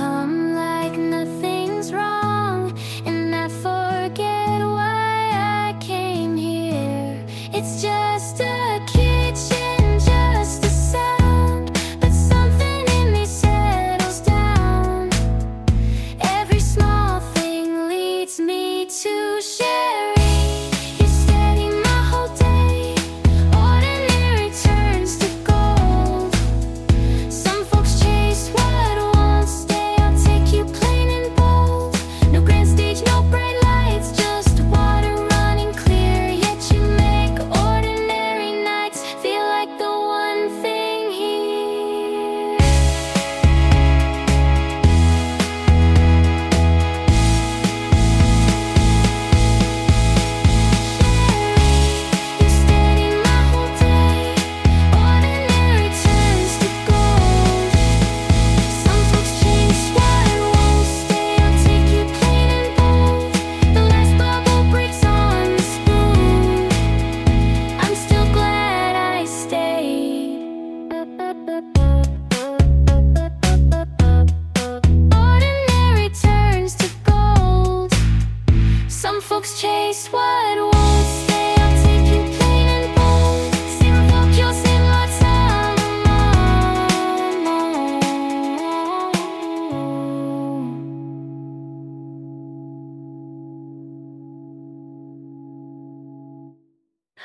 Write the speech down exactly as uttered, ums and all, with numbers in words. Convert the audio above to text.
come like nothing's wrong, and I forget why I came here. It's just a kitchen, just a sound, but something in me settles down. Every small thing leads me to sharing. You steady my whole day. Ordinary turns to gold. Some folks chase what won't stay. I'll take you plain and bold. No grand stage, no bright lights, just water running clear. Yet you make ordinary nights feel like the one thing here. You steady my whole day. Ordinary turns to gold. Some folks chase what won't stay. I'll take you plain and bold. The last bubble breaks on the spoon. I'm still glad I stayed. Ordinary turns to gold. Some folks chase what